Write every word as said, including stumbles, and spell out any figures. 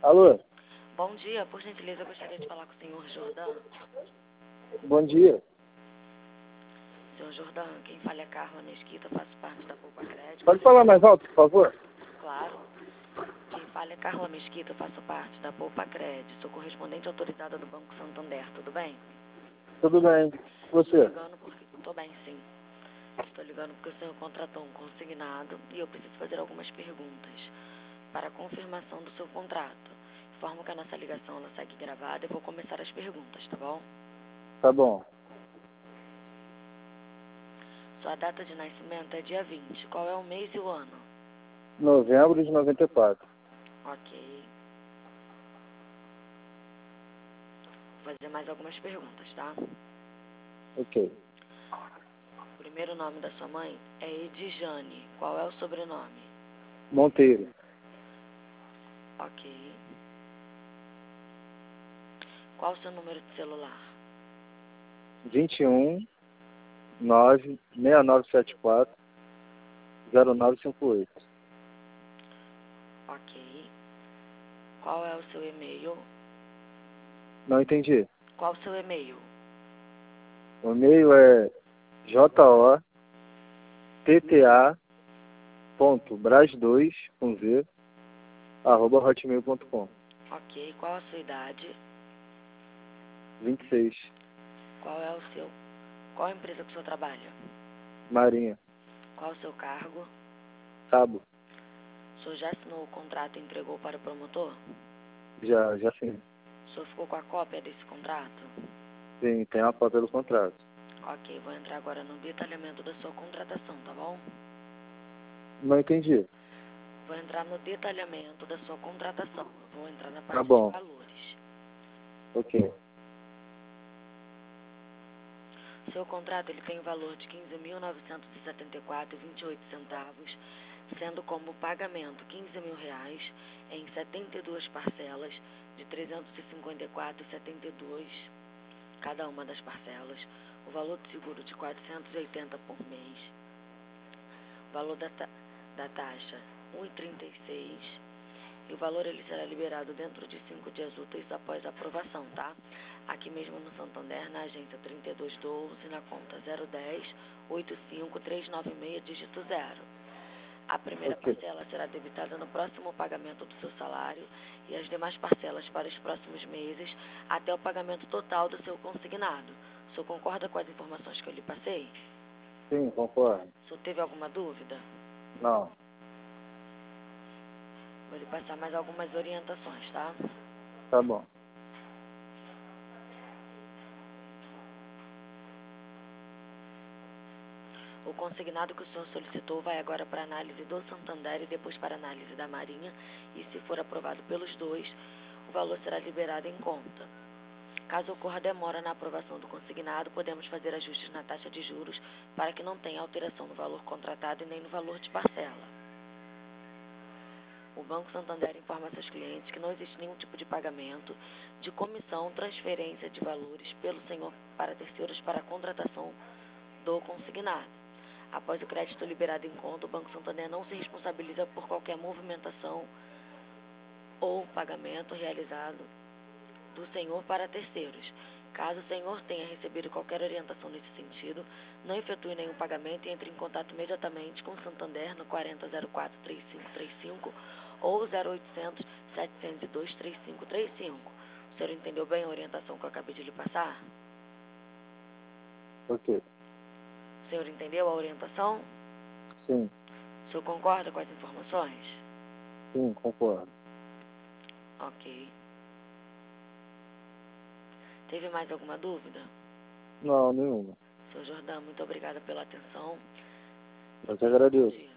Alô? Bom dia, por gentileza, eu gostaria de falar com o senhor Jordão. Bom dia. Senhor Jordão, quem fala é Carla Mesquita, faço parte da Poupa Crédito. Pode falar mais alto, por favor? Claro. Quem fala é Carla Mesquita, faço parte da Poupa Crédito, sou correspondente autorizada do Banco Santander, tudo bem? Tudo bem. Estou Você? ligando porque... Estou bem, sim. Estou ligando porque o senhor contratou um consignado e eu preciso fazer algumas perguntas para a confirmação do seu contrato. Informo que a nossa ligação ela segue gravada e vou começar as perguntas, tá bom? Tá bom. Sua data de nascimento é dia vinte. Qual é o mês e o ano? Novembro de noventa e quatro. Ok. Vou fazer mais algumas perguntas, tá? Ok. O primeiro nome da sua mãe é Edjane. Qual é o sobrenome? Monteiro. Ok. Qual o seu número de celular? vinte e um, nove, seis nove sete quatro, zero nove cinco oito. Ok. Qual é o seu e-mail? Não entendi. Qual o seu e-mail? O e-mail é jo t t a ponto bras dois com z arroba hotmail ponto com. Ok. Qual a sua idade? vinte e seis. Qual é o seu... Qual a empresa que o senhor trabalha? Marinha. Qual o seu cargo? Cabo. O senhor já assinou o contrato e entregou para o promotor? Já, já sim. O senhor ficou com a cópia desse contrato? Sim, tem uma cópia do contrato. Ok, vou entrar agora no detalhamento da sua contratação, tá bom? Não entendi. Vou entrar no detalhamento da sua contratação. Eu vou entrar na Tá parte de bom. valores. Ok. Seu contrato ele tem o valor de quinze mil novecentos e setenta e quatro reais e vinte e oito centavos, sendo como pagamento quinze mil reais em setenta e duas parcelas de trezentos e cinquenta e quatro reais e setenta e dois centavos cada uma das parcelas, o valor de seguro de quatrocentos e oitenta reais por mês, o valor da, ta da taxa um real e trinta e seis centavos, e o valor ele será liberado dentro de cinco dias úteis após a aprovação, tá? Aqui mesmo no Santander, na agência trinta e dois doze, na conta zero dez, oito cinco três nove seis, dígito zero. A primeira Ok. parcela será debitada no próximo pagamento do seu salário e as demais parcelas para os próximos meses até o pagamento total do seu consignado. O senhor concorda com as informações que eu lhe passei? Sim, concordo. O senhor teve alguma dúvida? Não. Vou lhe passar mais algumas orientações, tá? Tá bom. O consignado que o senhor solicitou vai agora para análise do Santander e depois para análise da Marinha. E se for aprovado pelos dois, o valor será liberado em conta. Caso ocorra demora na aprovação do consignado, podemos fazer ajustes na taxa de juros para que não tenha alteração no valor contratado e nem no valor de parcela. O Banco Santander informa a seus clientes que não existe nenhum tipo de pagamento, de comissão, transferência de valores pelo senhor para terceiros para a contratação do consignado. Após o crédito liberado em conta, o Banco Santander não se responsabiliza por qualquer movimentação ou pagamento realizado do senhor para terceiros. Caso o senhor tenha recebido qualquer orientação nesse sentido, não efetue nenhum pagamento e entre em contato imediatamente com o Santander no quarenta zero quatro trinta e cinco trinta e cinco ou zero oitocentos, setecentos e dois, trinta e cinco trinta e cinco. O senhor entendeu bem a orientação que eu acabei de lhe passar? Ok. O senhor entendeu a orientação? Sim. O senhor concorda com as informações? Sim, concordo. Ok. Teve mais alguma dúvida? Não, nenhuma. Senhor Jordão, muito obrigada pela atenção. Eu te agradeço. Bom dia.